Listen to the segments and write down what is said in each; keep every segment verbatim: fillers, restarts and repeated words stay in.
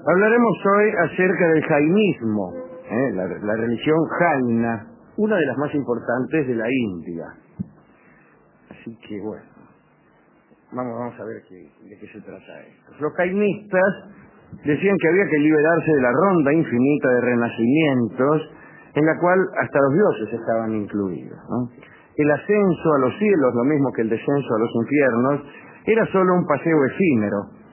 Hablaremos hoy acerca del jainismo, ¿eh? la, la religión jaina, una de las más importantes de la India. Así que bueno, vamos, vamos a ver qué, de qué se trata esto. Los jainistas decían que había que liberarse de la ronda infinita de renacimientos en la cual hasta los dioses estaban incluidos, ¿no? El ascenso a los cielos, lo mismo que el descenso a los infiernos, era solo un paseo efímero.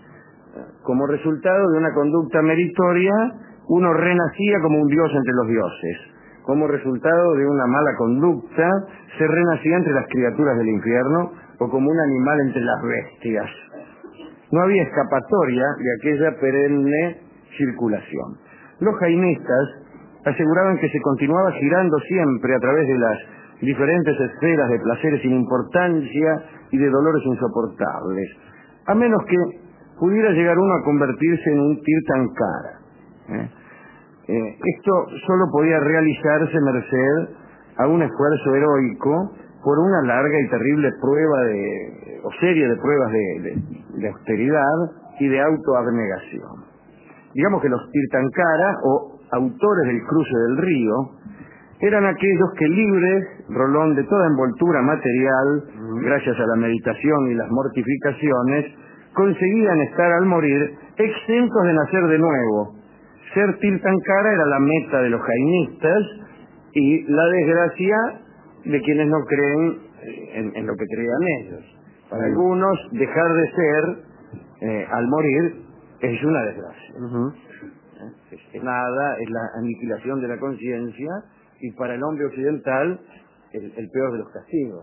Como resultado de una conducta meritoria, uno renacía como un dios entre los dioses. Como resultado de una mala conducta, se renacía entre las criaturas del infierno o como un animal entre las bestias. No había escapatoria de aquella perenne circulación. Los jainistas aseguraban que se continuaba girando siempre a través de las diferentes esferas de placeres sin importancia y de dolores insoportables, a menos que pudiera llegar uno a convertirse en un tirthankara. ¿eh? Eh, esto solo podía realizarse merced a un esfuerzo heroico por una larga y terrible prueba de, o serie de pruebas de, de, de austeridad y de autoabnegación. Digamos que los tirthankara, o autores del cruce del río, eran aquellos que, libres, rolón de toda envoltura material, gracias a la meditación y las mortificaciones, conseguían estar al morir exentos de nacer de nuevo. Ser tirthankara era la meta de los jainistas y la desgracia de quienes no creen en, en lo que creían ellos. Para uh-huh. algunos, dejar de ser eh, al morir es una desgracia. Uh-huh. ¿Eh? Es nada, es la aniquilación de la conciencia, y para el hombre occidental el, el peor de los castigos,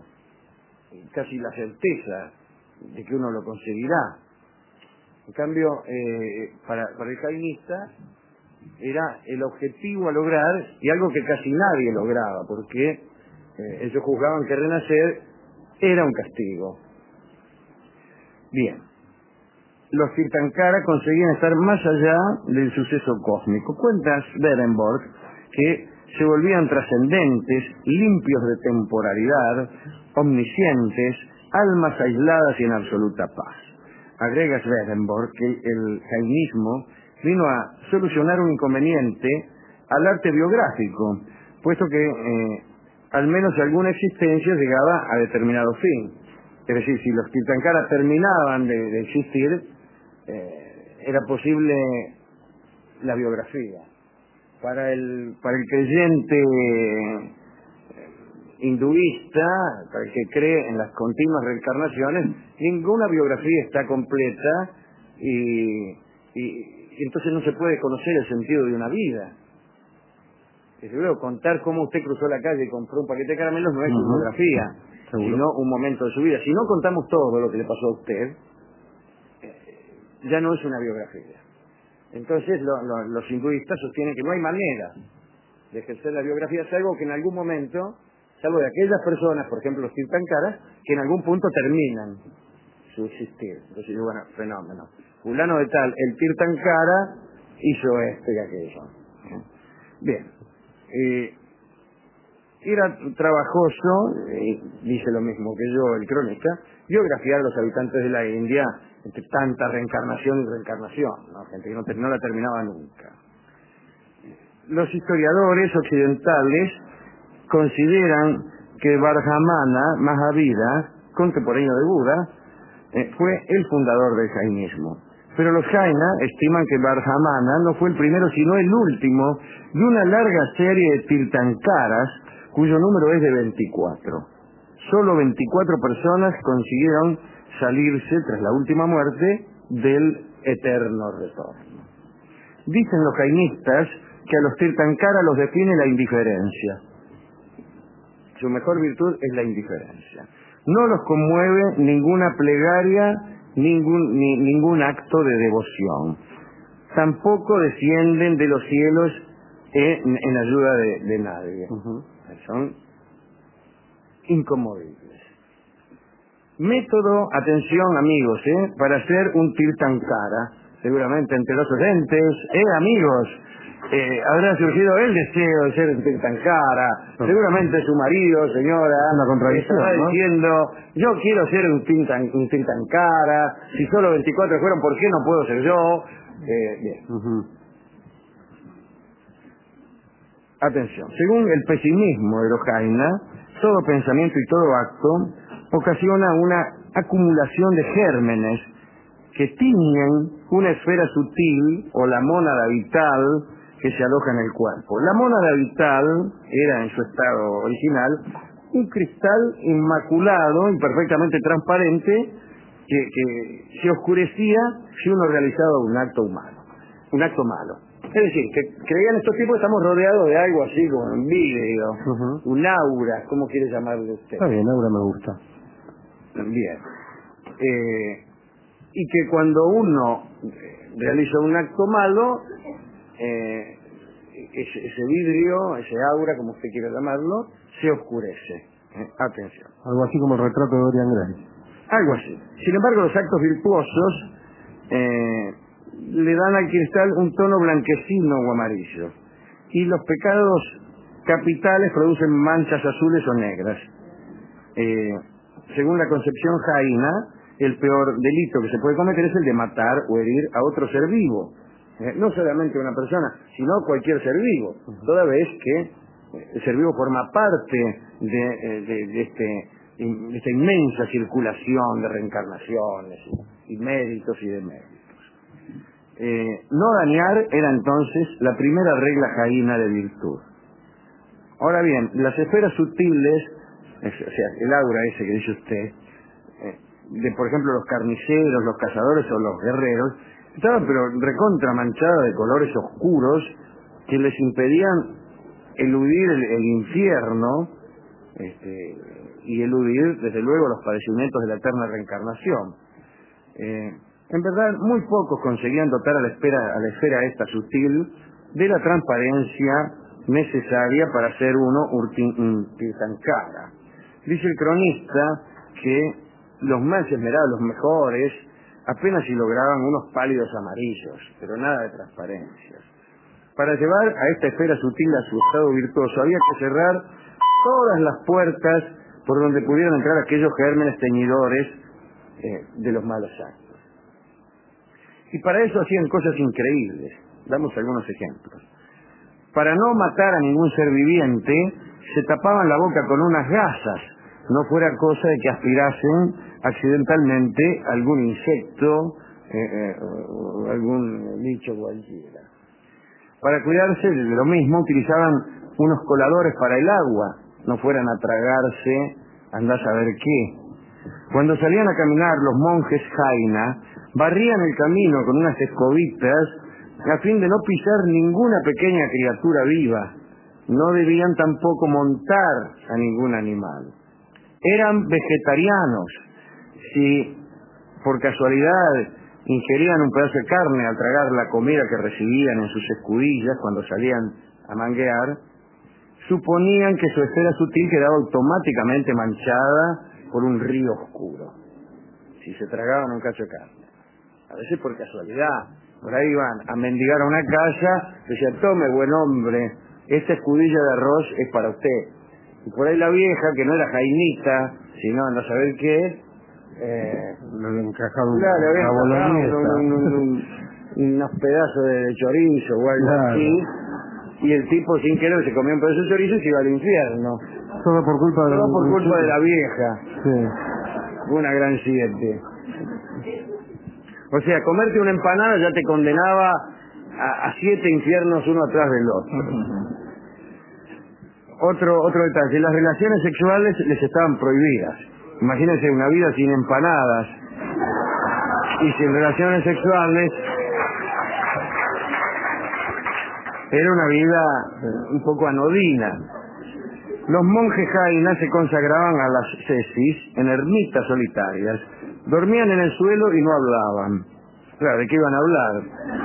casi la certeza de que uno lo conseguirá. En cambio, eh, para, para el jainista era el objetivo a lograr, y algo que casi nadie lograba, porque eh, ellos juzgaban que renacer era un castigo. Bien, los tirthankara conseguían estar más allá del suceso cósmico. Cuenta Swedenborg que se volvían trascendentes, limpios de temporalidad, omniscientes, almas aisladas y en absoluta paz. Agrega Swedenborg que el jainismo vino a solucionar un inconveniente al arte biográfico, puesto que eh, al menos alguna existencia llegaba a determinado fin. Es decir, si los tirthankara terminaban de, de existir, eh, era posible la biografía. Para el, para el creyente hinduista, para el que cree en las continuas reencarnaciones, ninguna biografía está completa y, y, y entonces no se puede conocer el sentido de una vida. Desde luego, contar cómo usted cruzó la calle y compró un paquete de caramelos no es uh-huh. biografía, ¿seguro? Sino un momento de su vida. Si no contamos todo lo que le pasó a usted, ya no es una biografía. Entonces lo, lo, los hinduistas sostienen que no hay manera de ejercer la biografía, salvo que en algún momento, salvo de aquellas personas, por ejemplo los tirthankaras, que en algún punto terminan su existir. Entonces, bueno, fenómeno. Fulano de tal, el tirthankara hizo esto y aquello. Bien. Eh, era trabajoso, eh, dice lo mismo que yo el cronista, biografiar a los habitantes de la India entre tanta reencarnación y reencarnación, ¿no? Gente que no, no la terminaba nunca. Los historiadores occidentales consideran que Vajramana Mahavira, contemporáneo de Buda, eh, fue el fundador del jainismo. Pero los jaina estiman que Vajramana no fue el primero, sino el último de una larga serie de tirthankaras cuyo número es de veinticuatro. Solo veinticuatro personas consiguieron salirse tras la última muerte del eterno retorno. Dicen los jainistas que a los tirthankara los define la indiferencia. Su mejor virtud es la indiferencia. No los conmueve ninguna plegaria, ningún, ni, ningún acto de devoción. Tampoco descienden de los cielos en, en ayuda de, de nadie. Uh-huh. Son inconmovibles. Método, atención amigos, ¿eh? para ser un tirthankara, seguramente entre los oyentes, eh amigos, eh, habrá surgido el deseo de ser un tirthankara, no. Seguramente su marido, señora, una contradicción, está ¿no? diciendo, yo quiero ser un tirthankara, si solo veinticuatro fueron, ¿por qué no puedo ser yo? Eh, bien. Uh-huh. Atención, según el pesimismo de los Jaina, todo pensamiento y todo acto ocasiona una acumulación de gérmenes que tiñen una esfera sutil o la mónada vital que se aloja en el cuerpo. La mónada vital era en su estado original un cristal inmaculado y perfectamente transparente que, que se oscurecía si uno realizaba un acto humano, un acto malo. Es decir, que creían estos tipos que estamos rodeados de algo así como un vidrio, uh-huh. un aura, ¿cómo quiere llamarle usted? Está bien, aura me gusta. Bien. Eh, y que cuando uno realiza un acto malo, eh, ese, ese vidrio, ese aura, como usted quiera llamarlo, se oscurece. Eh, atención. Algo así como el retrato de Dorian Gray. Algo así. Sin embargo, los actos virtuosos eh, le dan al cristal un tono blanquecino o amarillo. Y los pecados capitales producen manchas azules o negras. Eh, según la concepción jaina, el peor delito que se puede cometer es el de matar o herir a otro ser vivo. Eh, no solamente una persona, sino cualquier ser vivo. Toda vez que el ser vivo forma parte de, de, de, este, de esta inmensa circulación de reencarnaciones y, y méritos y deméritos. Eh, no dañar era entonces la primera regla jaina de virtud. Ahora bien, las esferas sutiles, o sea, el aura ese que dice usted, eh, de por ejemplo los carniceros, los cazadores o los guerreros, estaban pero recontra manchadas de colores oscuros que les impedían eludir el, el infierno este, y eludir desde luego los padecimientos de la eterna reencarnación. Eh, en verdad, muy pocos conseguían dotar a la, esfera, a la esfera esta sutil de la transparencia necesaria para ser uno Tirthankara. Dice el cronista que los más esmerados, los mejores, apenas si lograban unos pálidos amarillos, pero nada de transparencia. Para llevar a esta esfera sutil a su estado virtuoso había que cerrar todas las puertas por donde pudieran entrar aquellos gérmenes teñidores eh, de los malos actos. Y para eso hacían cosas increíbles. Damos algunos ejemplos. Para no matar a ningún ser viviente, se tapaban la boca con unas gasas, no fuera cosa de que aspirasen accidentalmente algún insecto eh, eh, o algún bicho cualquiera. Para cuidarse de lo mismo, utilizaban unos coladores para el agua, no fueran a tragarse, andá a saber qué. Cuando salían a caminar los monjes jaina, barrían el camino con unas escobitas a fin de no pisar ninguna pequeña criatura viva. No debían tampoco montar a ningún animal. Eran vegetarianos. Si por casualidad ingerían un pedazo de carne al tragar la comida que recibían en sus escudillas cuando salían a manguear, suponían que su esfera sutil quedaba automáticamente manchada por un río oscuro, si se tragaban un cacho de carne. A veces por casualidad, por ahí iban a mendigar a una casa, decían, tome buen hombre, esta escudilla de arroz es para usted. Y por ahí la vieja, que no era jainita, sino no saber qué, eh, le encajaba un, claro, una boloñesa, un, un, un, unos pedazos de chorizo o algo claro. así, y el tipo sin querer se comió un pedazo de chorizo y se iba al infierno. Todo por culpa de, Todo por culpa de la vieja. Sí. Una gran siete. O sea, comerte una empanada ya te condenaba a, a siete infiernos uno atrás del otro. Otro otro detalle, las relaciones sexuales les estaban prohibidas. Imagínense una vida sin empanadas y sin relaciones sexuales. Era una vida un poco anodina. Los monjes jainas se consagraban a las sesis en ermitas solitarias. Dormían en el suelo y no hablaban. Claro, ¿de qué iban a hablar?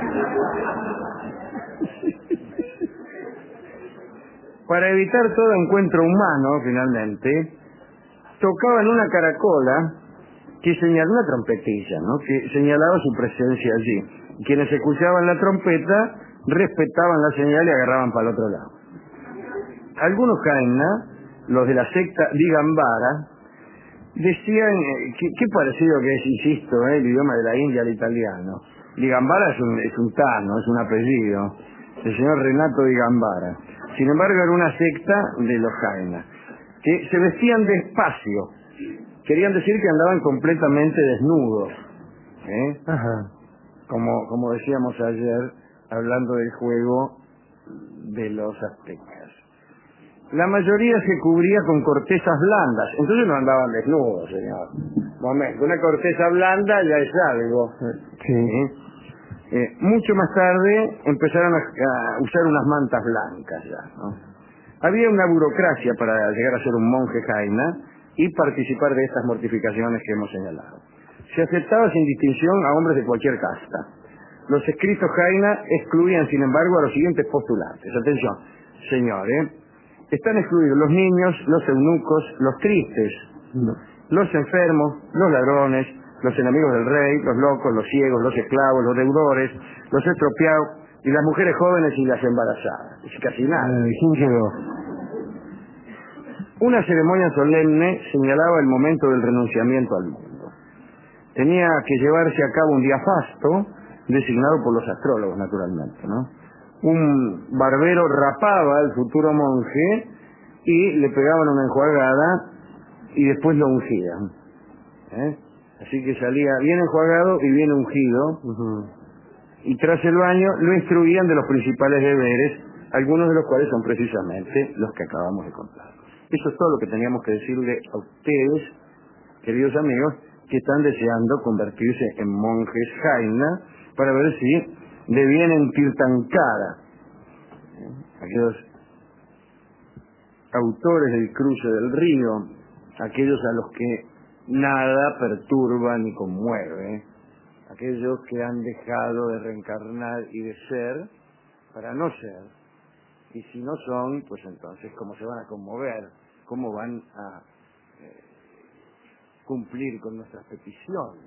Para evitar todo encuentro humano, finalmente, tocaban una caracola que señalaba una trompetilla, ¿no? Que señalaba su presencia allí. Quienes escuchaban la trompeta respetaban la señal y agarraban para el otro lado. Algunos jaina, los de la secta Digambara, decían, eh, qué, qué parecido que es, insisto, eh, el idioma de la India al italiano, Digambara es un, es un tano, es un apellido. El señor Renato Digambara. Sin embargo, era una secta de los Jaina, que se vestían despacio. Querían decir que andaban completamente desnudos. ¿eh? Ajá. Como, como decíamos ayer, hablando del juego de los aztecas. La mayoría se cubría con cortezas blandas, entonces no andaban desnudos, señor. Momento, una corteza blanda ya es algo. Sí. ¿eh? Eh, mucho más tarde empezaron a, a usar unas mantas blancas ya, ¿no? Había una burocracia para llegar a ser un monje jaina y participar de estas mortificaciones que hemos señalado. Se aceptaba sin distinción a hombres de cualquier casta. Los escritos jaina excluían, sin embargo, a los siguientes postulantes. Atención, señores, están excluidos los niños, los eunucos, los tristes, No. los enfermos, los ladrones, los enemigos del rey, los locos, los ciegos, los esclavos, los deudores, los expropiados y las mujeres jóvenes y las embarazadas. Es casi nada. Eh, ¿Quién quedó? Una ceremonia solemne señalaba el momento del renunciamiento al mundo. Tenía que llevarse a cabo un día fasto, designado por los astrólogos, naturalmente, ¿no? Un barbero rapaba al futuro monje y le pegaban una enjuagada y después lo ungían. ¿eh? Así que salía bien enjuagado y bien ungido, Uh-huh. y tras el baño lo instruían de los principales deberes, algunos de los cuales son precisamente los que acabamos de contar. Eso es todo lo que teníamos que decirle a ustedes, queridos amigos, que están deseando convertirse en monjes jaina, para ver si devienen Tirthankara, aquellos autores del cruce del río, aquellos a los que nada perturba ni conmueve, aquellos que han dejado de reencarnar y de ser para no ser, y si no son, pues entonces cómo se van a conmover, cómo van a eh, cumplir con nuestras peticiones.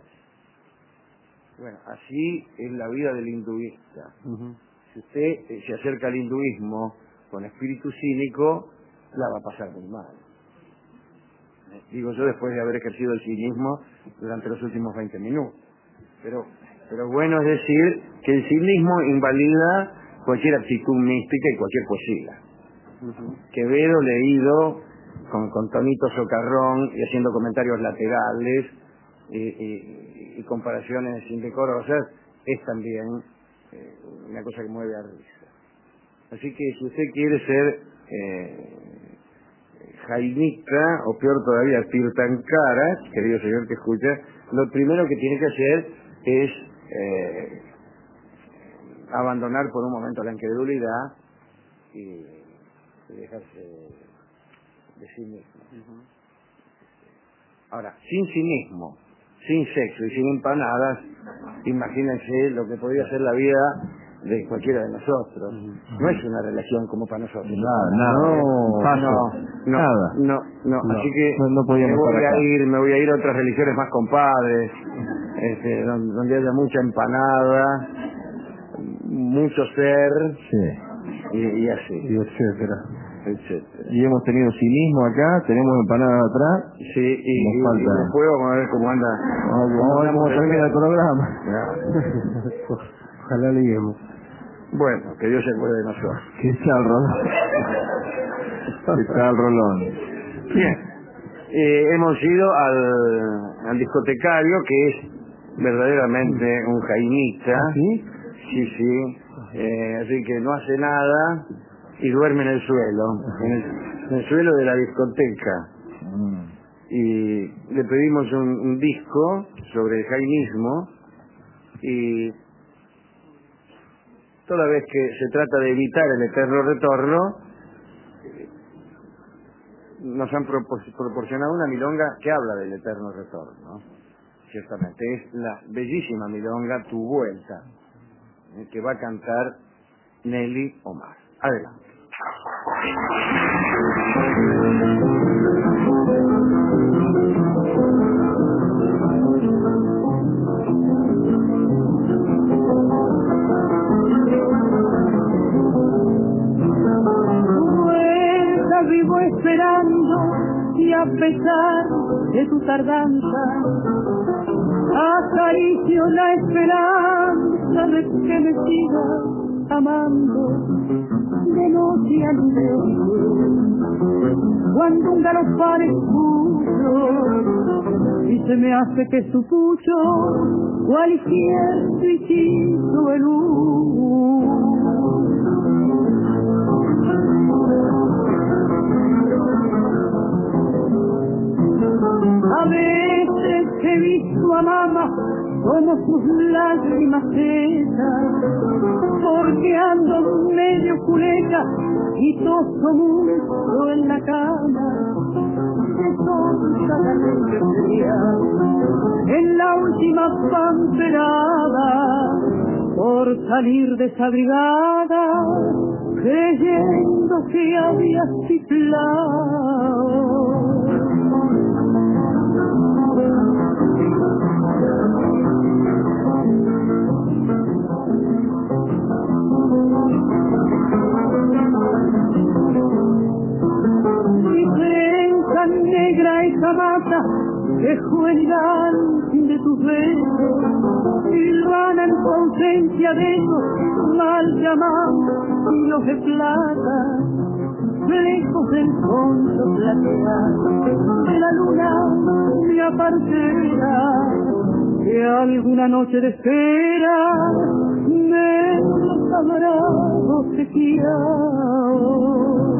Bueno, así es la vida del hinduista. Uh-huh. Si usted eh, se acerca al hinduismo con espíritu cínico, la va a pasar muy mal. Eh, Digo yo, después de haber ejercido el cinismo durante los últimos veinte minutos. Pero, pero bueno es decir que el cinismo invalida cualquier actitud mística y cualquier poesía. Uh-huh. Quevedo, leído con, con tonito socarrón y haciendo comentarios laterales y, y, y comparaciones indecorosas, es también eh, una cosa que mueve a risa. Así que si usted quiere ser eh, jainita, o peor todavía, Tirthankara, querido señor que escucha, lo primero que tiene que hacer es eh, abandonar por un momento la incredulidad y dejarse de sí mismo. Uh-huh. Ahora, sin cinismo, sin sexo y sin empanadas, imagínense lo que podría ser la vida de cualquiera de nosotros. Uh-huh. No es una relación como para nosotros. Nada, nada. No, Paso. no, no, Nada. no, no, No, así que no- no podíamos me voy estar a acá. ir, me voy a ir a otras religiones más compadres, este, donde, donde haya mucha empanada, mucho ser Sí. y, y así, Y etcétera. etcétera. Y hemos tenido cinismo acá, tenemos empanadas atrás. Sí, y, Nos y, falta. y después vamos a ver cómo anda. Vamos a ver cómo termina el programa. Ya. Ojalá liguemos. Bueno, que Dios se acuerde de nosotros. ¿Qué tal, Rolón? ¿Qué tal, Rolón? Bien, eh, hemos ido al, al discotecario, que es verdaderamente un jainita. ¿Ah, sí? Sí, sí. Eh, así que no hace nada y duerme en el suelo, en el, en el suelo de la discoteca. Mm. Y le pedimos un, un disco sobre el jainismo, y toda vez que se trata de evitar el eterno retorno, nos han propor- proporcionado una milonga que habla del eterno retorno. Ciertamente es la bellísima milonga Tu Vuelta, eh, que va a cantar Nelly Omar. Adelante. Vuelta vivo esperando y a pesar de tu tardanza acaricio la esperanza cosa de que me siga amando de noche a luz. Cuando un galopar escucho y se me hace que su pucho cualquier bichito de luz. A veces he visto a mamá como sus lágrimas secas, porque ando medio culeta y toso mucho en la cama, de tonta la alegría, en la última pamperada, por salir desabrigada, creyendo que había ciflado. Negra esa mata que juegan de tus besos y van en tu ausencia de esos mal llamados hilos de plata, lejos del fondo plateado de la luna me apartera, que alguna noche de espera me habrá obsequiado.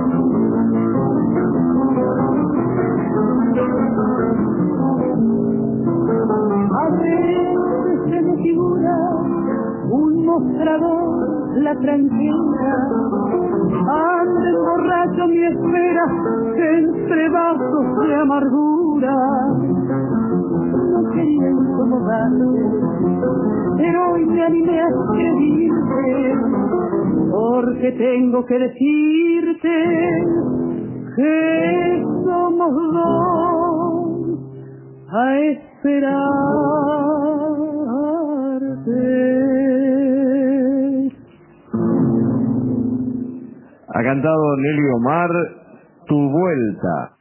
A veces se me figura un mostrador, la tranquila, ande borracho mi espera, entre vasos de amargura. No quería incomodarte, pero hoy me animé a escribirte, porque tengo que decirte que somos dos a esperarte. Ha cantado Nelly Omar, Tu Vuelta.